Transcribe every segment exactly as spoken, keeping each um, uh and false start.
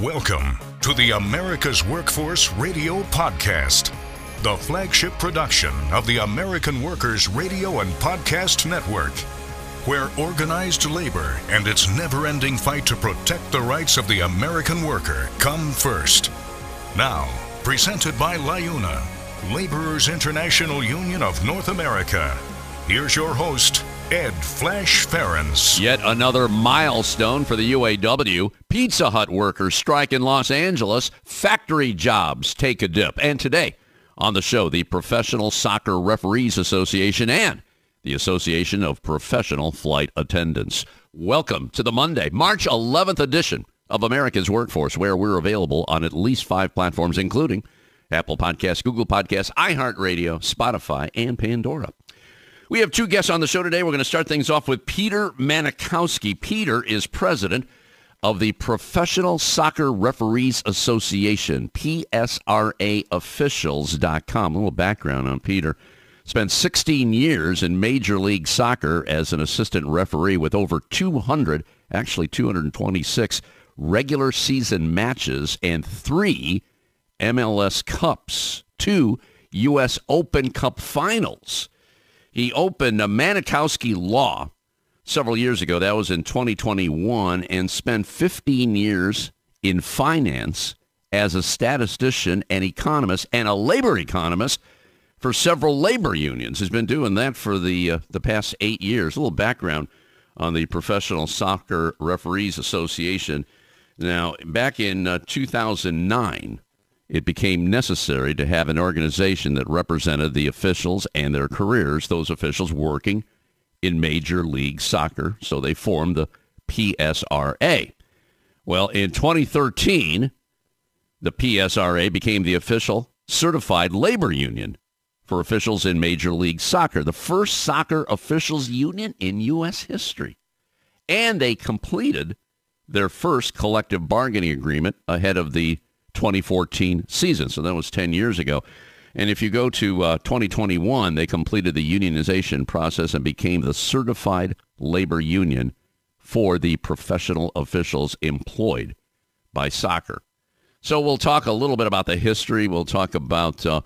Welcome to the America's Workforce Radio Podcast, the flagship production of the American Workers Radio and Podcast Network, where organized labor and its never-ending fight to protect the rights of the American worker come first. Now, presented by LIUNA, Laborers International Union of North America. Here's your host, Ed Flash Ferens. Yet another milestone for the U A W. Pizza Hut workers strike in Los Angeles. Factory jobs take a dip. And today on the show, the Professional Soccer Referees Association and the Association of Professional Flight Attendants. Welcome to the Monday, March eleventh edition of America's Workforce, where we're available on at least five platforms, including Apple Podcasts, Google Podcasts, iHeartRadio, Spotify, and Pandora. We have two guests on the show today. We're going to start things off with Peter Manikowski. Peter is president of the Professional Soccer Referees Association, P S R A officials dot com. A little background on Peter. Spent sixteen years in Major League Soccer as an assistant referee with over two hundred, actually two hundred twenty-six regular season matches and three M L S Cups, two U S Open Cup finals. He opened a Manikowski Law several years ago. That was in twenty twenty-one, and spent fifteen years in finance as a statistician and economist and a labor economist for several labor unions. He's been doing that for the uh, the past eight years. A little background on the Professional Soccer Referees Association. Now, back in uh, two thousand nine, it became necessary to have an organization that represented the officials and their careers, those officials working in Major League Soccer. So they formed the P S R A. Well, in twenty thirteen, the P S R A became the official certified labor union for officials in Major League Soccer, the first soccer officials union in U S history. And they completed their first collective bargaining agreement ahead of the twenty fourteen season. So that was ten years ago. And if you go to uh, twenty twenty-one, they completed the unionization process and became the certified labor union for the professional officials employed by soccer. So we'll talk a little bit about the history. We'll talk about uh,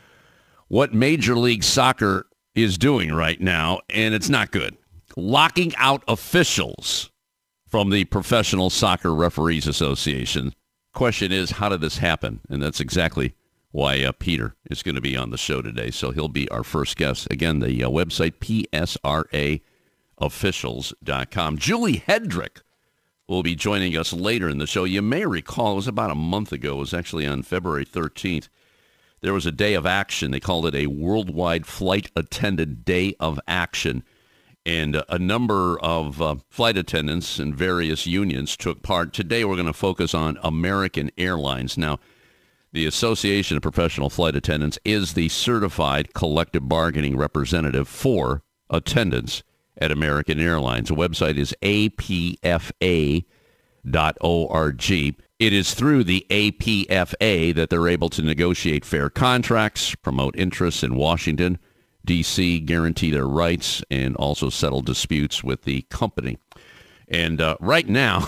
what Major League Soccer is doing right now, and it's not good. Locking out officials from the Professional Soccer Referees Association. Question is, how did this happen? And that's exactly why uh, Peter is going to be on the show today. So he'll be our first guest. Again, the uh, website, P S R A officials dot com. Julie Hedrick will be joining us later in the show. You may recall, it was about a month ago. It was actually on February thirteenth. There was a day of action. They called it a Worldwide Flight Attendant Day of Action. And a number of uh, flight attendants and various unions took part. Today we're going to focus on American Airlines. Now, the Association of Professional Flight Attendants is the certified collective bargaining representative for attendants at American Airlines. The website is A P F A dot org. It is through the A P F A that they're able to negotiate fair contracts, promote interests in Washington, D C, guarantee their rights, and also settle disputes with the company. And uh, right now,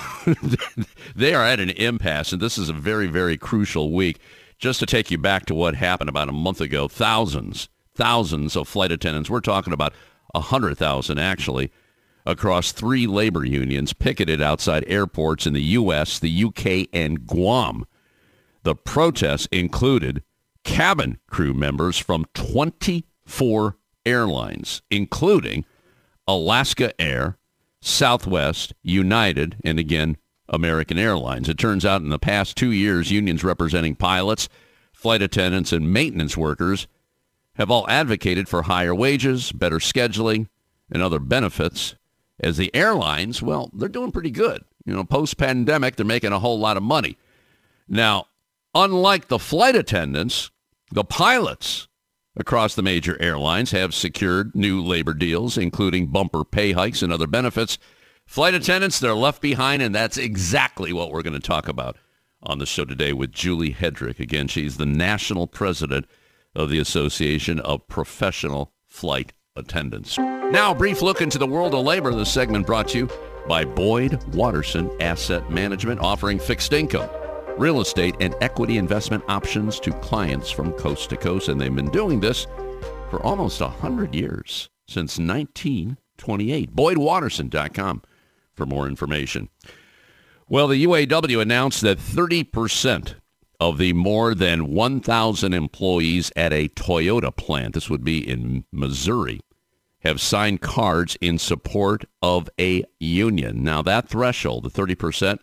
they are at an impasse, and this is a very, very crucial week. Just to take you back to what happened about a month ago, thousands, thousands of flight attendants, we're talking about one hundred thousand actually, across three labor unions picketed outside airports in the U S, the U K, and Guam. The protests included cabin crew members from twenty-four airlines, including Alaska Air, Southwest, United, and again, American Airlines. It turns out in the past two years, unions representing pilots, flight attendants, and maintenance workers have all advocated for higher wages, better scheduling, and other benefits, as the airlines, well, they're doing pretty good. You know, post-pandemic, they're making a whole lot of money. Now, unlike the flight attendants, the pilots across the major airlines have secured new labor deals, including bumper pay hikes and other benefits. Flight attendants, they're left behind, and that's exactly what we're going to talk about on the show today with Julie Hedrick. Again, she's the national president of the Association of Professional Flight Attendants. Now, a brief look into the world of labor. This segment brought to you by Boyd Watterson Asset Management, offering fixed income, real estate, and equity investment options to clients from coast to coast. And they've been doing this for almost one hundred years, since nineteen twenty-eight. Boyd Watterson dot com for more information. Well, the U A W announced that thirty percent of the more than one thousand employees at a Toyota plant, this would be in Missouri, have signed cards in support of a union. Now, that threshold, the thirty percent,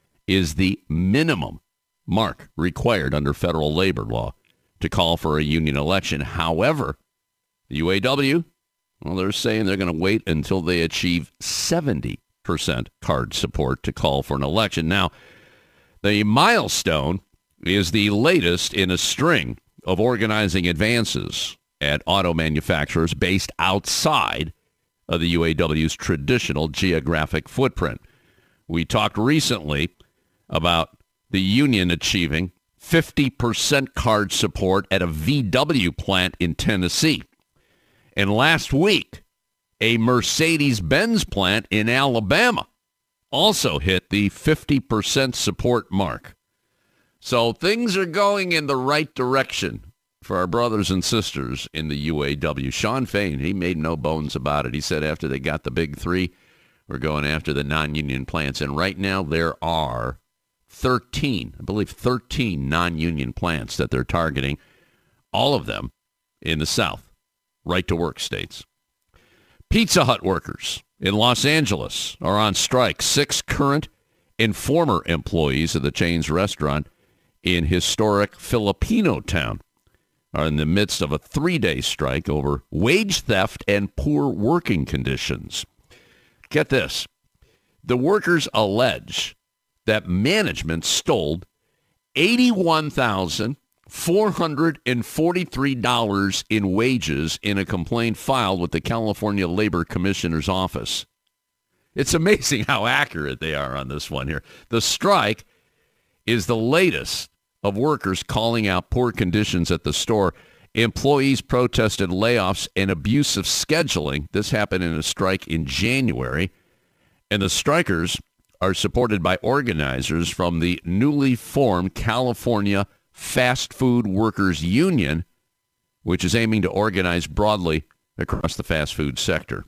is the minimum mark required under federal labor law to call for a union election. However, the U A W, well, they're saying they're going to wait until they achieve seventy percent card support to call for an election. Now, the milestone is the latest in a string of organizing advances at auto manufacturers based outside of the U A W's traditional geographic footprint. We talked recently about the union achieving fifty percent card support at a V W plant in Tennessee. And last week, a Mercedes-Benz plant in Alabama also hit the fifty percent support mark. So things are going in the right direction for our brothers and sisters in the U A W. Shawn Fain, he made no bones about it. He said after they got the big three, we're going after the non-union plants. And right now there are thirteen, I believe thirteen non-union plants that they're targeting, all of them in the South, right-to-work states. Pizza Hut workers in Los Angeles are on strike. Six current and former employees of the chain's restaurant in historic Filipino town are in the midst of a three-day strike over wage theft and poor working conditions. Get this. The workers allege that management stole eighty-one thousand four hundred forty-three dollars in wages in a complaint filed with the California Labor Commissioner's office. It's amazing how accurate they are on this one here. The strike is the latest of workers calling out poor conditions at the store. Employees protested layoffs and abusive scheduling. This happened in a strike in January. And the strikers are supported by organizers from the newly formed California Fast Food Workers Union, which is aiming to organize broadly across the fast food sector.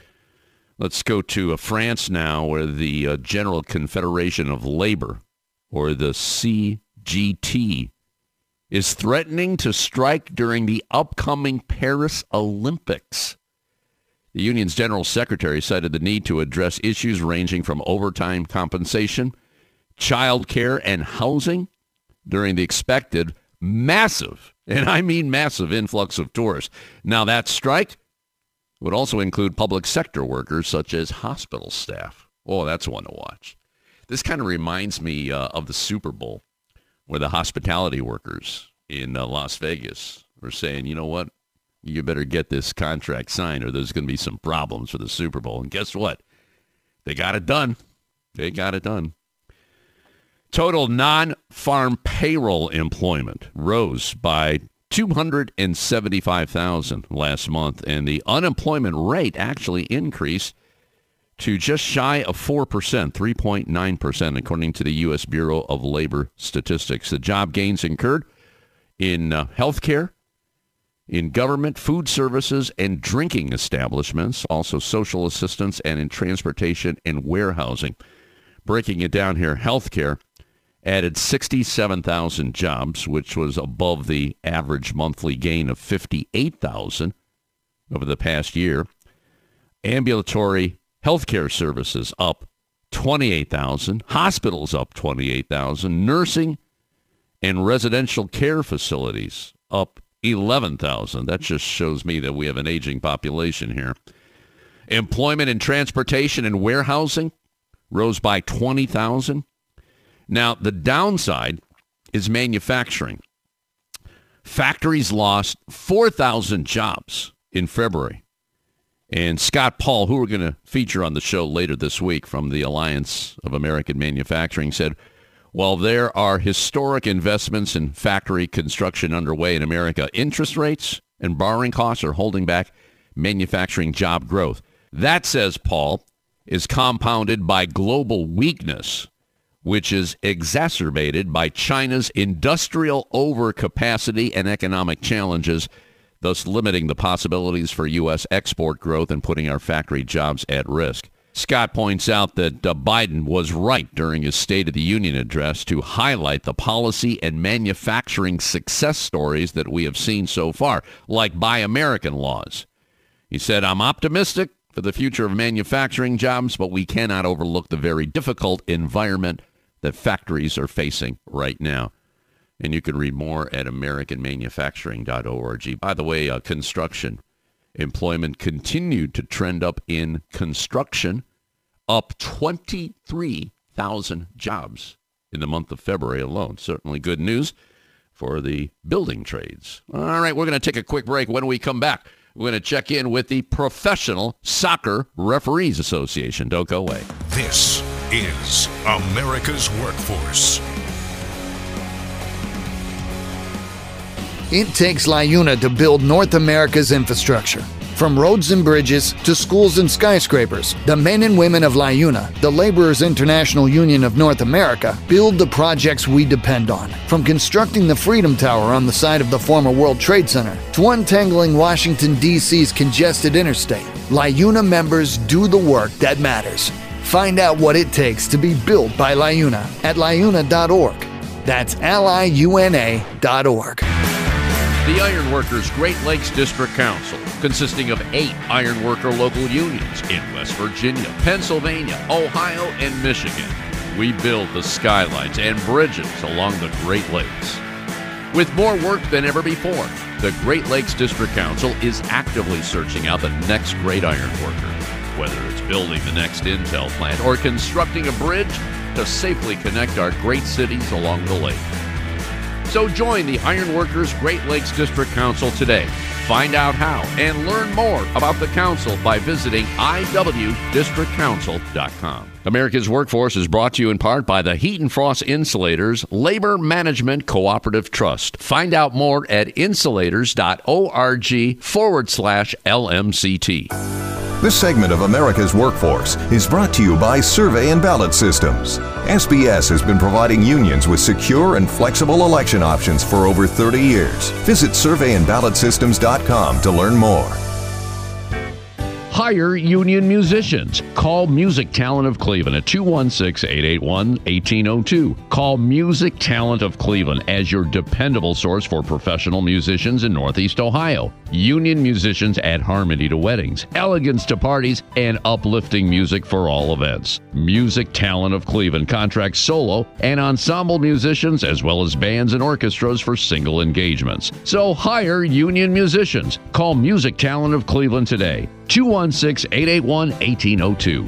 Let's go to uh, France now, where the uh, General Confederation of Labor, or the C G T, is threatening to strike during the upcoming Paris Olympics. The union's general secretary cited the need to address issues ranging from overtime compensation, child care, and housing during the expected massive, and I mean massive, influx of tourists. Now, that strike would also include public sector workers such as hospital staff. Oh, that's one to watch. This kind of reminds me uh, of the Super Bowl, where the hospitality workers in uh, Las Vegas were saying, you know what, you better get this contract signed or there's going to be some problems for the Super Bowl. And guess what? They got it done. They got it done. Total non-farm payroll employment rose by two hundred seventy-five thousand last month, and the unemployment rate actually increased to just shy of four percent, three point nine percent, according to the U S Bureau of Labor Statistics. The job gains incurred in uh, healthcare, in government, food services, and drinking establishments, also social assistance, and in transportation and warehousing. Breaking it down here, healthcare added sixty-seven thousand jobs, which was above the average monthly gain of fifty-eight thousand over the past year. Ambulatory healthcare services up twenty-eight thousand, hospitals up twenty-eight thousand, nursing and residential care facilities up eleven thousand. That just shows me that we have an aging population here. Employment in transportation and warehousing rose by twenty thousand. Now, the downside is manufacturing. Factories lost four thousand jobs in February. And Scott Paul, who we're going to feature on the show later this week from the Alliance of American Manufacturing, said, while there are historic investments in factory construction underway in America, interest rates and borrowing costs are holding back manufacturing job growth. That, says Paul, is compounded by global weakness, which is exacerbated by China's industrial overcapacity and economic challenges, thus limiting the possibilities for U S export growth and putting our factory jobs at risk. Scott points out that uh, Biden was right during his State of the Union address to highlight the policy and manufacturing success stories that we have seen so far, like Buy American laws. He said, I'm optimistic for the future of manufacturing jobs, but we cannot overlook the very difficult environment that factories are facing right now. And you can read more at american manufacturing dot org. By the way, uh, construction employment continued to trend up in construction, up twenty-three thousand jobs in the month of February alone. Certainly good news for the building trades. All right, we're going to take a quick break. When we come back, we're going to check in with the Professional Soccer Referees Association. Don't go away. This is America's Workforce. It takes LiUNA to build North America's infrastructure. From roads and bridges to schools and skyscrapers, the men and women of LiUNA, the Laborers International Union of North America, build the projects we depend on. From constructing the Freedom Tower on the site of the former World Trade Center to untangling Washington, D C's congested interstate, LiUNA members do the work that matters. Find out what it takes to be built by LiUNA at liuna dot org. That's L I U N A dot org. The Ironworkers Great Lakes District Council, consisting of eight ironworker local unions in West Virginia, Pennsylvania, Ohio, and Michigan. We build the skylines and bridges along the Great Lakes. With more work than ever before, the Great Lakes District Council is actively searching out the next great ironworker, whether it's building the next Intel plant or constructing a bridge to safely connect our great cities along the lake. So join the Ironworkers Great Lakes District Council today. Find out how and learn more about the council by visiting I W district council dot com. America's Workforce is brought to you in part by the Heat and Frost Insulators Labor Management Cooperative Trust. Find out more at insulators dot org forward slash LMCT. This segment of America's Workforce is brought to you by Survey and Ballot Systems. S B S has been providing unions with secure and flexible election options for over thirty years. Visit survey and ballot systems dot com to learn more. Hire union musicians. Call Music Talent of Cleveland at two one six, eight eight one, one eight zero two. Call Music Talent of Cleveland as your dependable source for professional musicians in Northeast Ohio. Union musicians add harmony to weddings, elegance to parties, and uplifting music for all events. Music Talent of Cleveland contracts solo and ensemble musicians as well as bands and orchestras for single engagements. So hire union musicians. Call Music Talent of Cleveland today. two one six, eight eight one, one eight zero two.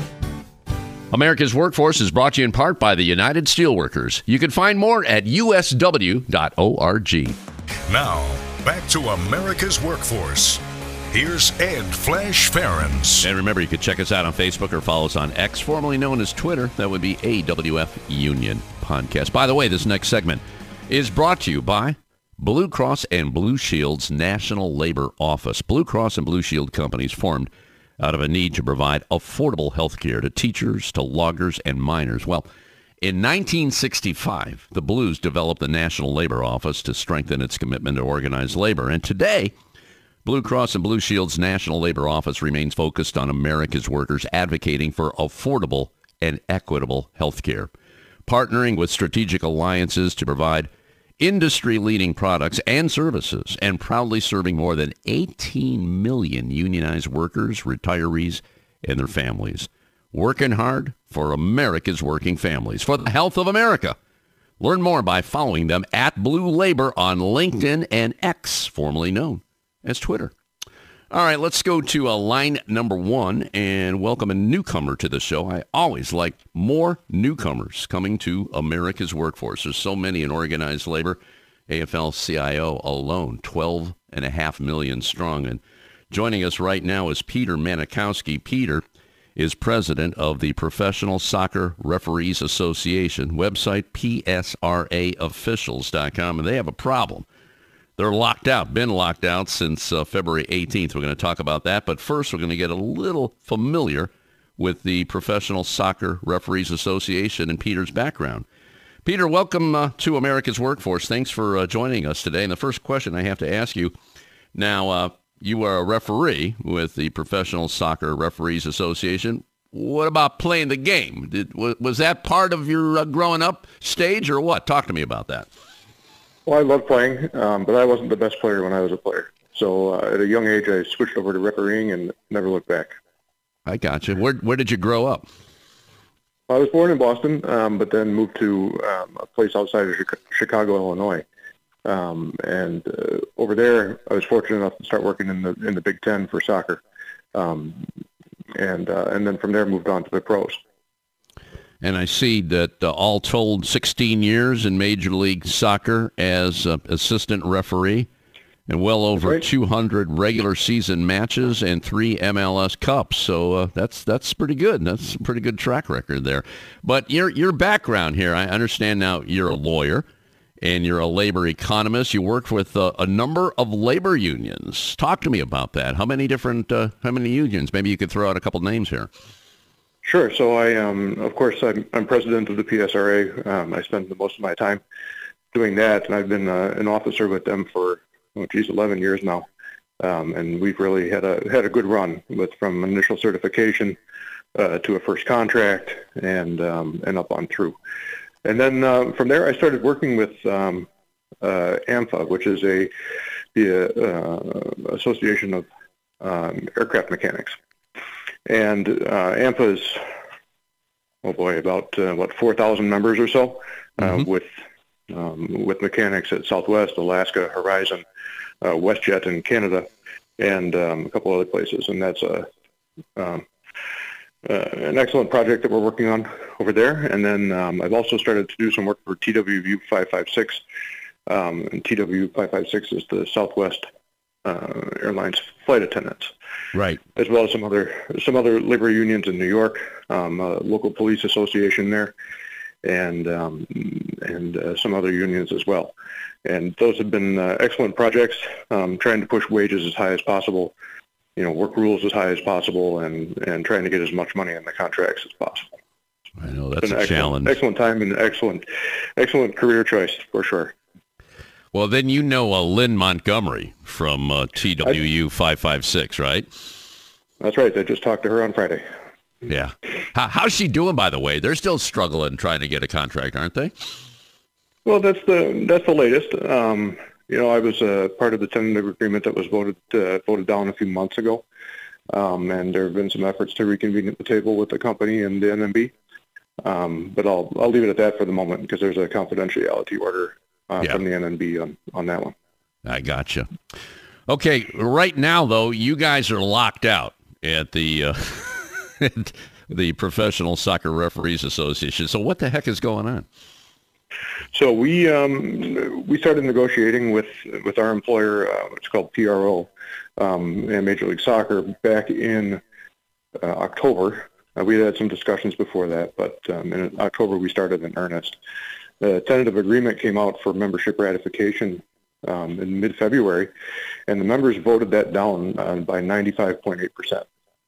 America's Workforce is brought to you in part by the United Steelworkers. You can find more at U S W dot org. Now, back to America's Workforce. Here's Ed Flash Ferens. And remember, you can check us out on Facebook or follow us on X, formerly known as Twitter. That would be A W F Union Podcast. By the way, this next segment is brought to you by Blue Cross and Blue Shield's National Labor Office. Blue Cross and Blue Shield companies formed out of a need to provide affordable health care to teachers, to loggers, and miners. Well, in nineteen sixty-five, the Blues developed the National Labor Office to strengthen its commitment to organized labor. And today, Blue Cross and Blue Shield's National Labor Office remains focused on America's workers, advocating for affordable and equitable health care, partnering with strategic alliances to provide industry-leading products and services, and proudly serving more than eighteen million unionized workers, retirees, and their families. Working hard for America's working families, for the health of America. Learn more by following them at Blue Labor on LinkedIn and X, formerly known as Twitter. All right, let's go to uh, line number one and welcome a newcomer to the show. I always like more newcomers coming to America's Workforce. There's so many in organized labor. A F L C I O alone, twelve and a half million strong. And joining us right now is Peter Manikowski. Peter is president of the Professional Soccer Referees Association, website P S R A officials dot com, and they have a problem. They're locked out, been locked out since uh, February eighteenth. We're going to talk about that. But first, we're going to get a little familiar with the Professional Soccer Referees Association and Peter's background. Peter, welcome uh, to America's Workforce. Thanks for uh, joining us today. And the first question I have to ask you, now uh, you are a referee with the Professional Soccer Referees Association. What about playing the game? Did, was that part of your uh, growing up stage or what? Talk to me about that. Well, I love playing, um, but I wasn't the best player when I was a player. So uh, at a young age, I switched over to refereeing and never looked back. I got you. Where, where did you grow up? I was born in Boston, um, but then moved to um, a place outside of Chicago, Illinois. Um, and uh, over there, I was fortunate enough to start working in the in the Big Ten for soccer. Um, and uh, and then from there, moved on to the pros. And I see that uh, all told, sixteen years in Major League Soccer as uh, assistant referee, and well over right. two hundred regular season matches and three M L S Cups. So uh, that's that's pretty good. That's a pretty good track record there. But your your background here, I understand now you're a lawyer and you're a labor economist. You work with uh, a number of labor unions. Talk to me about that. How many different, uh, how many unions? Maybe you could throw out a couple names here. Sure. So I, um, of course, I'm, I'm president of the P S R A. Um, I spend the most of my time doing that, and I've been uh, an officer with them for oh, geez, eleven years now, um, and we've really had a had a good run with from initial certification uh, to a first contract and um, and up on through. And then uh, from there, I started working with um, uh, AMFA, which is a the uh, Association of um, Aircraft Mechanics, and uh, AMFA is oh boy about uh, what four thousand members or so, uh, mm-hmm. with um, with mechanics at Southwest, Alaska, Horizon, uh, WestJet in Canada, and um, a couple other places. And that's a um, uh, an excellent project that we're working on over there. And then um, I've also started to do some work for T W U five five six. Um, and T W U five five six is the Southwest uh, Airlines flight attendants, right? As well as some other some other labor unions in New York, um, a local police association there, and um, and uh, some other unions as well. And those have been uh, excellent projects, um, trying to push wages as high as possible, you know, work rules as high as possible, and, and trying to get as much money in the contracts as possible. I know that's a excellent, challenge. Excellent time and excellent, excellent career choice for sure. Well, then you know uh, Lynn Montgomery from uh, T W U five five six, right? That's right. I just talked to her on Friday. Yeah. How, how's she doing, by the way? They're still struggling trying to get a contract, aren't they? Well, that's the that's the latest. Um, you know, I was uh, part of the tentative agreement that was voted uh, voted down a few months ago, um, and there have been some efforts to reconvene at the table with the company and the N M B. Um, but I'll I'll leave it at that for the moment because there's a confidentiality order uh, yeah. from the N M B on, on that one. I gotcha. Okay, right now though, you guys are locked out at the uh, at the Professional Soccer Referees Association. So what the heck is going on? So we um, we started negotiating with with our employer, uh, it's called P R O, um, and Major League Soccer back in uh, October. Uh, we had some discussions before that, but um, in October we started in earnest. The tentative agreement came out for membership ratification um, in mid-February, and the members voted that down uh, by ninety-five point eight percent.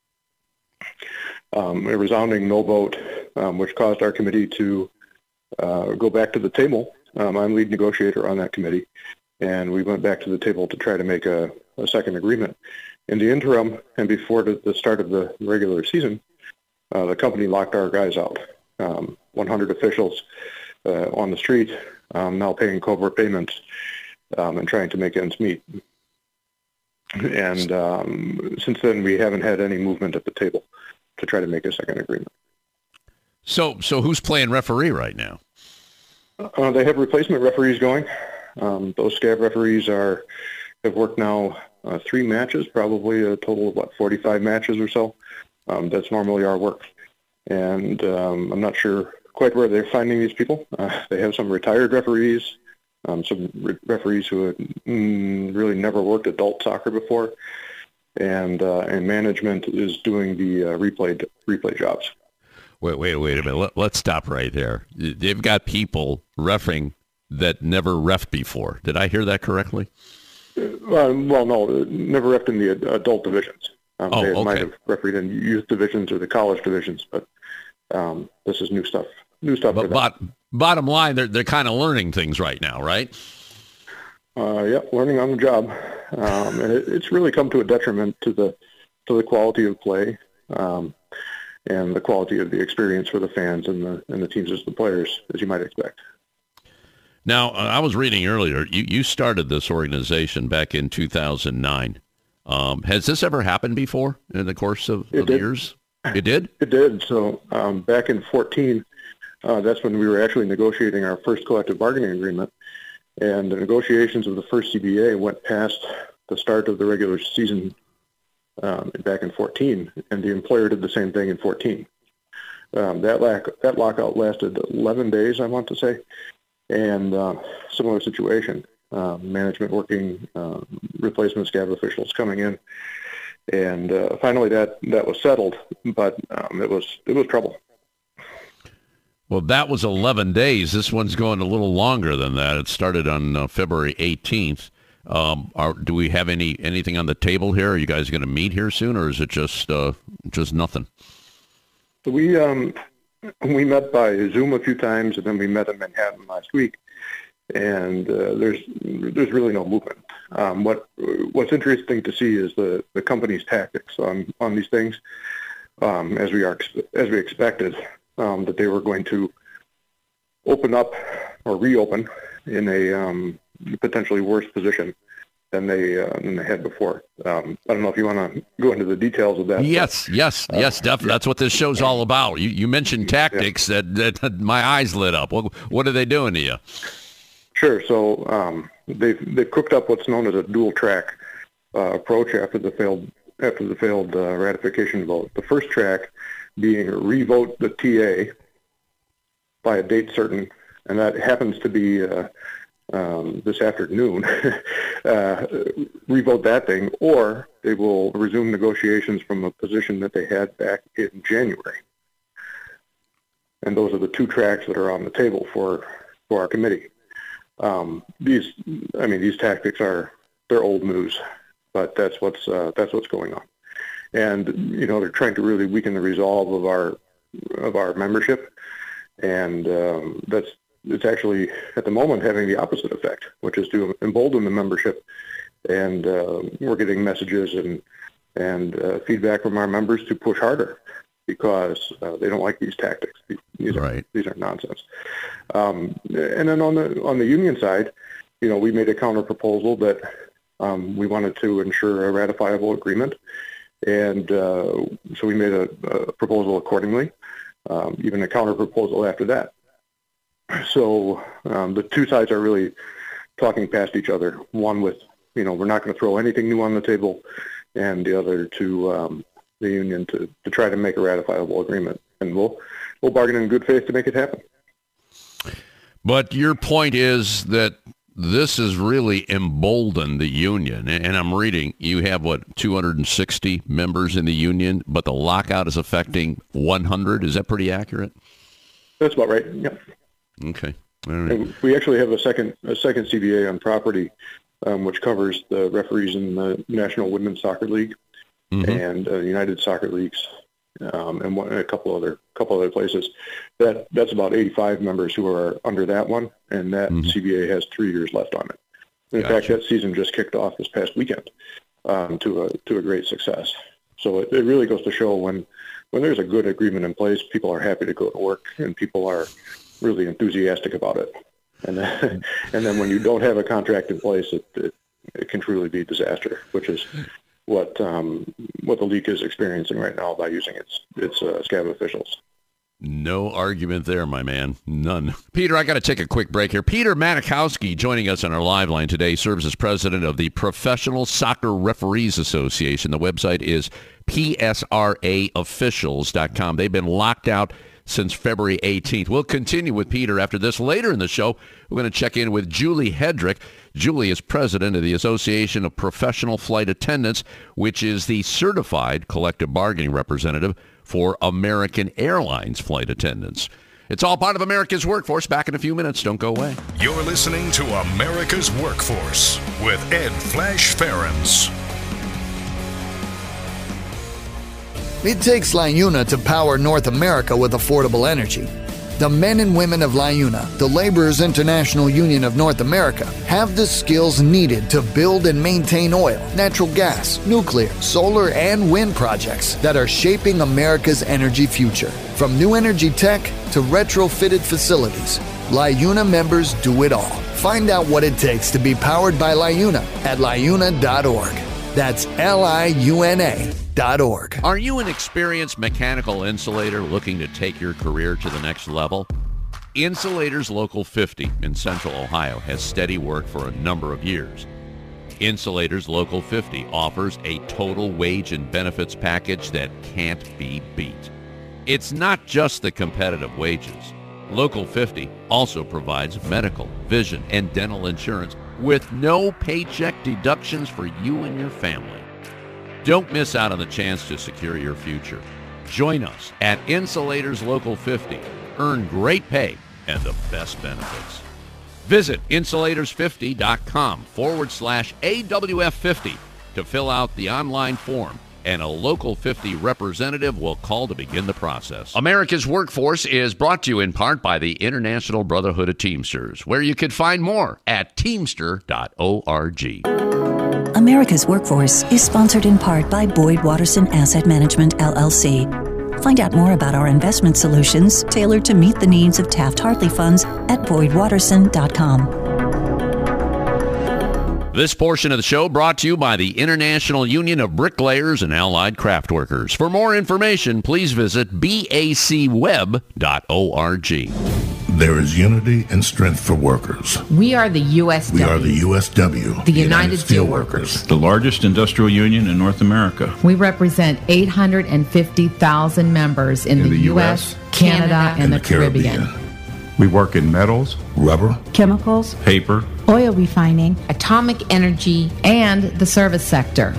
Um, a resounding no vote, um, which caused our committee to uh, go back to the table. Um, I'm lead negotiator on that committee, and we went back to the table to try to make a, a second agreement. In the interim, and before the, the start of the regular season, uh, the company locked our guys out. Um, one hundred officials uh, on the street, um, now paying covert payments um, and trying to make ends meet. And um, since then, we haven't had any movement at the table to try to make a second agreement. So, so who's playing referee right now? Uh, they have replacement referees going. Um, those scab referees are have worked now uh, three matches, probably a total of what forty-five matches or so. Um, that's normally our work, and um, I'm not sure quite where they're finding these people. Uh, they have some retired referees, um, some re- referees who have mm, really never worked adult soccer before, and uh, and management is doing the uh, replay replay jobs. Wait, wait, wait a minute. Let, let's stop right there. They've got people reffing that never reffed before. Did I hear that correctly? Uh, well, no, never reffed in the adult divisions. Um, oh, they okay. might have refereed in youth divisions or the college divisions, but um, this is new stuff. New stuff but for them. Bot- bottom line, they're they're kind of learning things right now, right? Uh, yeah, learning on the job, um, and it, it's really come to a detriment to the to the quality of play um, and the quality of the experience for the fans and the and the teams as the players, as you might expect. Now, uh, I was reading earlier, you, you started this organization back in two thousand nine. Um, has this ever happened before in the course of, of years? It did? It did. So um, back in fourteen, uh, that's when we were actually negotiating our first collective bargaining agreement. And the negotiations of the first C B A went past the start of the regular season um, back in fourteen, and the employer did the same thing in fourteen. Um, that, lack, that lockout lasted eleven days, I want to say. And uh, similar situation, uh, management working, uh, replacement scab officials coming in, and uh, finally that, that was settled, but um, it was it was trouble. Well, that was eleven days. This one's going a little longer than that. It started on uh, February eighteenth. Um, are, do we have any anything on the table here? Are you guys going to meet here soon, or is it just uh, just nothing? We um. We met by Zoom a few times, and then we met in Manhattan last week. And uh, there's there's really no movement. Um, what what's interesting to see is the, the company's tactics on, on these things. Um, as we are as we expected, um, that they were going to open up or reopen in a um, potentially worse position than they uh, than they had before. Um, I don't know if you want to go into the details of that. Yes, but, yes, uh, yes, definitely. That's what this show's all about. You you mentioned tactics yeah. that, that my eyes lit up. What what are they doing to you? Sure. So um, they've they've cooked up what's known as a dual track uh, approach after the failed after the failed uh, ratification vote. The first track being revote the T A by a date certain, and that happens to be uh, um, this afternoon. uh, revote that thing, or they will resume negotiations from a position that they had back in January. And those are the two tracks that are on the table for for our committee. Um, these, I mean, these tactics are they're old news, but that's what's uh, that's what's going on. And you know, they're trying to really weaken the resolve of our of our membership, and um, that's it's actually at the moment having the opposite effect, which is to embolden the membership. And uh, we're getting messages and and uh, feedback from our members to push harder because uh, they don't like these tactics. These are right. these are nonsense. Um, and then on the on the union side, you know, we made a counter proposal that um, we wanted to ensure a ratifiable agreement, and uh, so we made a, a proposal accordingly. Um, even a counter proposal after that. So um, the two sides are really talking past each other. One with, you know, we're not going to throw anything new on the table, and the other to um, the union to, to try to make a ratifiable agreement. And we'll we'll bargain in good faith to make it happen. But your point is that this has really emboldened the union. And I'm reading, you have, what, two hundred sixty members in the union, but the lockout is affecting one hundred. Is that pretty accurate? That's about right, yeah. Okay. All right. And we actually have a second a second C B A on property, um, which covers the referees in the National Women's Soccer League mm-hmm. and uh, United Soccer Leagues, um, and one, a couple other couple other places. That that's about eighty-five members who are under that one, and that mm-hmm. C B A has three years left on it. In gotcha. fact, that season just kicked off this past weekend um, to a to a great success. So it, it really goes to show when when there's a good agreement in place, people are happy to go to work, and people are really enthusiastic about it. And then, and then when you don't have a contract in place, it, it, it can truly be a disaster, which is what um, what the league is experiencing right now by using its its uh, scab officials. No argument there, my man. None. Peter, I got to take a quick break here. Peter Manikowski joining us on our live line today, serves as president of the Professional Soccer Referees Association. The website is P S R A officials dot com. They've been locked out since February eighteenth. We'll continue with Peter after this. Later in the show, we're going to check in with Julie Hedrick. Julie is president of the Association of Professional Flight Attendants, which is the certified collective bargaining representative for American Airlines flight attendants. It's all part of America's Workforce. Back in a few minutes. Don't go away. You're listening to America's Workforce with Ed Flash Ferens. It takes LiUNA to power North America with affordable energy. The men and women of LiUNA, the Laborers International Union of North America, have the skills needed to build and maintain oil, natural gas, nuclear, solar, and wind projects that are shaping America's energy future. From new energy tech to retrofitted facilities, LiUNA members do it all. Find out what it takes to be powered by LiUNA at liuna dot org. That's L I U N A dot org. Are you an experienced mechanical insulator looking to take your career to the next level? Insulators Local fifty in Central Ohio has steady work for a number of years. Insulators Local fifty offers a total wage and benefits package that can't be beat. It's not just the competitive wages. Local fifty also provides medical, vision, and dental insurance with no paycheck deductions for you and your family. Don't miss out on the chance to secure your future. Join us at Insulators Local fifty. Earn great pay and the best benefits. Visit insulators fifty dot com forward slash A W F fifty to fill out the online form, and a Local fifty representative will call to begin the process. America's Workforce is brought to you in part by the International Brotherhood of Teamsters, where you can find more at teamster dot org. America's Workforce is sponsored in part by Boyd Watterson Asset Management, L L C. Find out more about our investment solutions tailored to meet the needs of Taft-Hartley funds at boyd watterson dot com. This portion of the show brought to you by the International Union of Bricklayers and Allied Craftworkers. For more information, please visit b a c web dot org. There is unity and strength for workers. We are the U S W. We are the U S W. The United Steelworkers. The largest industrial union in North America. We represent eight hundred fifty thousand members in, in the, the U S, Canada, Canada and, and the, the Caribbean. Caribbean. We work in metals, rubber, chemicals, paper, oil refining, atomic energy, and the service sector.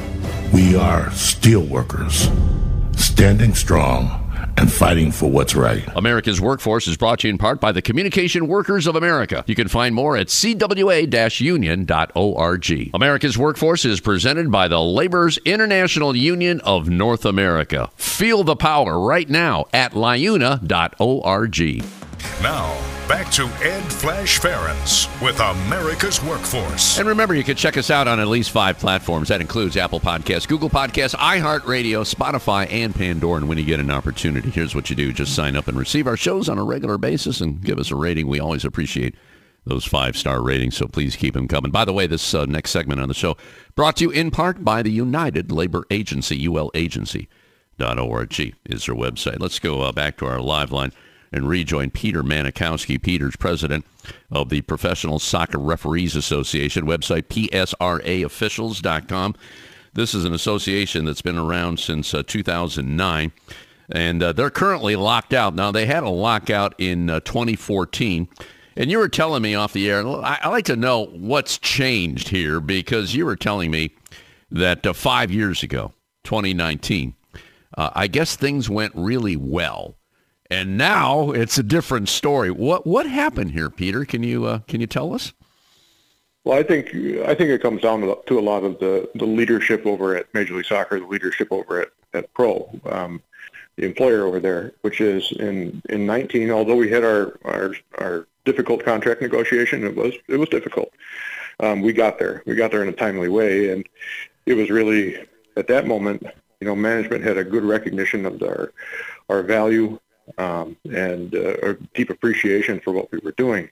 We are steelworkers, standing strong and fighting for what's right. America's Workforce is brought to you in part by the Communication Workers of America. You can find more at c w a dash union dot org. America's Workforce is presented by the Laborers International Union of North America. Feel the power right now at liuna dot org. Now, back to Ed Flash Ferenc with America's Workforce. And remember, you can check us out on at least five platforms. That includes Apple Podcasts, Google Podcasts, iHeartRadio, Spotify, and Pandora. And when you get an opportunity, here's what you do. Just sign up and receive our shows on a regular basis and give us a rating. We always appreciate those five-star ratings, so please keep them coming. By the way, this uh, next segment on the show brought to you in part by the United Labor Agency, U L agency dot org is their website. Let's go uh, back to our live line and rejoin Peter Manikowski. Peter's president of the Professional Soccer Referees Association, website p s r a officials dot com. This is an association that's been around since uh, two thousand nine, and uh, they're currently locked out. Now, they had a lockout in uh, twenty fourteen, and you were telling me off the air, I, I like to know what's changed here, because you were telling me that uh, five years ago, twenty nineteen, uh, I guess things went really well. And now it's a different story. What what happened here, Peter? Can you uh, can you tell us? Well, I think I think it comes down to, to a lot of the, the leadership over at Major League Soccer, the leadership over at, at Pro, um, the employer over there, which is in, in nineteen, although we had our, our our difficult contract negotiation, it was it was difficult. Um, we got there. We got there in a timely way, and it was really, at that moment, you know, management had a good recognition of our our value, Um, and uh, a deep appreciation for what we were doing.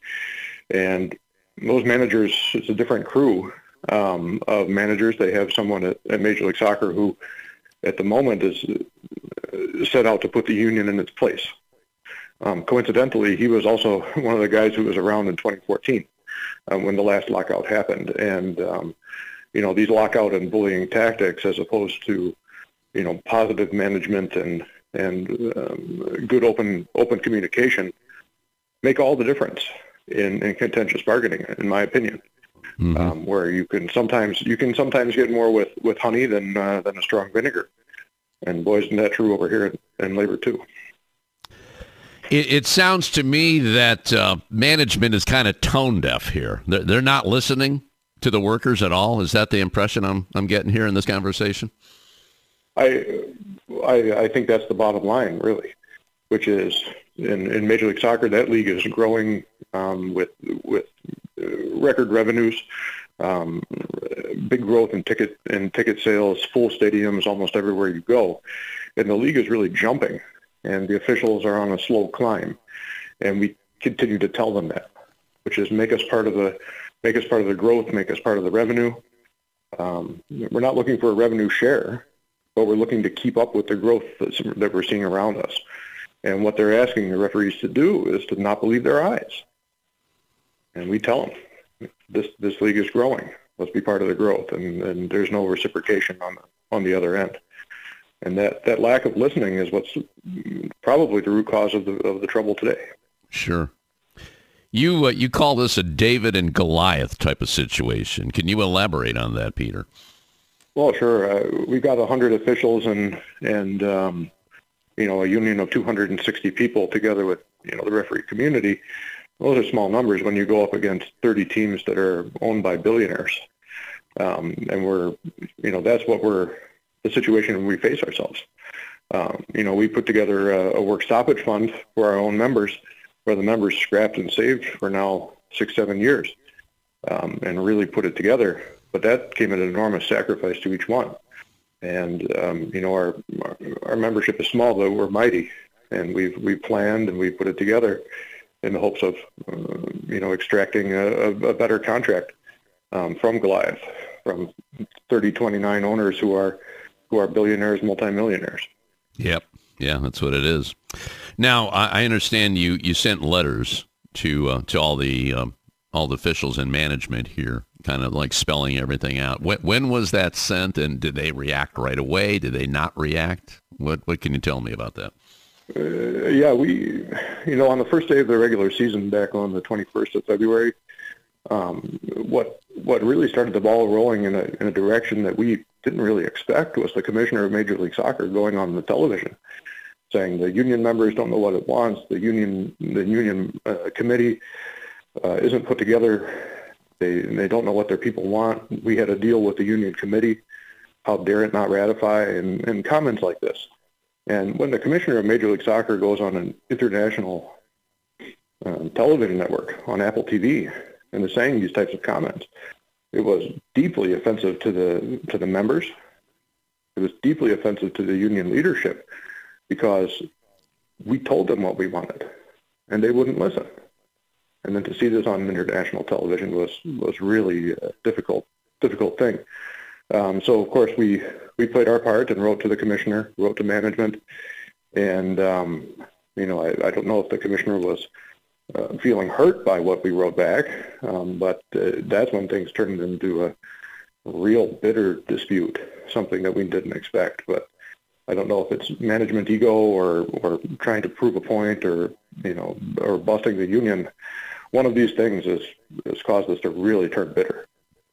And those managers, it's a different crew um, of managers. They have someone at, at Major League Soccer who, at the moment, is uh, set out to put the union in its place. Um, coincidentally, he was also one of the guys who was around in twenty fourteen um, when the last lockout happened. And, um, you know, these lockout and bullying tactics, as opposed to, you know, positive management and and um, good open open communication, make all the difference in, in contentious bargaining, in my opinion. Mm-hmm. Um, where you can sometimes you can sometimes get more with, with honey than uh, than a strong vinegar, and boy, isn't that true over here in, in labor too. It, it sounds to me that uh, management is kind of tone deaf here. They're, they're not listening to the workers at all. Is that the impression I'm I'm getting here in this conversation? I I, I think that's the bottom line, really, which is in, in Major League Soccer, that league is growing um, with with record revenues, um, big growth in ticket in ticket sales, full stadiums almost everywhere you go, and the league is really jumping, and the officials are on a slow climb, and we continue to tell them that, which is make us part of the make us part of the growth, make us part of the revenue. Um, we're not looking for a revenue share, but we're looking to keep up with the growth that's, that we're seeing around us. And what they're asking the referees to do is to not believe their eyes. And we tell them, this this league is growing. Let's be part of the growth. And, and there's no reciprocation on on the other end. And that, that lack of listening is what's probably the root cause of the of the trouble today. Sure. You uh, you call this a David and Goliath type of situation. Can you elaborate on that, Peter? Well, sure. Uh, we've got one hundred officials and and um, you know, a union of two hundred sixty people together with, you know, the referee community. Those are small numbers when you go up against thirty teams that are owned by billionaires. Um, and we're, you know, that's what we're the situation we face ourselves. Um, you know, we put together a, a work stoppage fund for our own members, where the members scrapped and saved for now six, seven years, um, and really put it together. But that came at an enormous sacrifice to each one. And, um, you know, our, our membership is small, but we're mighty. And we've, we've planned and we put it together in the hopes of, uh, you know, extracting a, a better contract um, from Goliath, from thirty twenty-nine owners who are, who are billionaires, multimillionaires. Yep. Yeah, that's what it is. Now, I understand you, you sent letters to uh, to all the um, all the officials and management here, kind of like spelling everything out. When, when was that sent, and did they react right away? Did they not react? What what can you tell me about that? Uh, yeah, we, you know, on the first day of the regular season, back on the twenty-first of February, um, what what really started the ball rolling in a in a direction that we didn't really expect was the commissioner of Major League Soccer going on the television, saying the union members don't know what it wants. The union, the union uh, committee uh, isn't put together. They they don't know what their people want. We had a deal with the union committee. How dare it not ratify? And, and comments like this. And when the commissioner of Major League Soccer goes on an international uh, television network on Apple T V and is saying these types of comments, it was deeply offensive to the to the members. It was deeply offensive to the union leadership, because we told them what we wanted, and they wouldn't listen. And then to see this on international television was was really a difficult difficult thing. Um, so of course we we played our part and wrote to the commissioner, wrote to management, and um, you know I, I don't know if the commissioner was uh, feeling hurt by what we wrote back, um, but uh, that's when things turned into a real bitter dispute, something that we didn't expect. But I don't know if it's management ego or, or trying to prove a point, or, you know, or busting the union. One of these things has, has caused us to really turn bitter.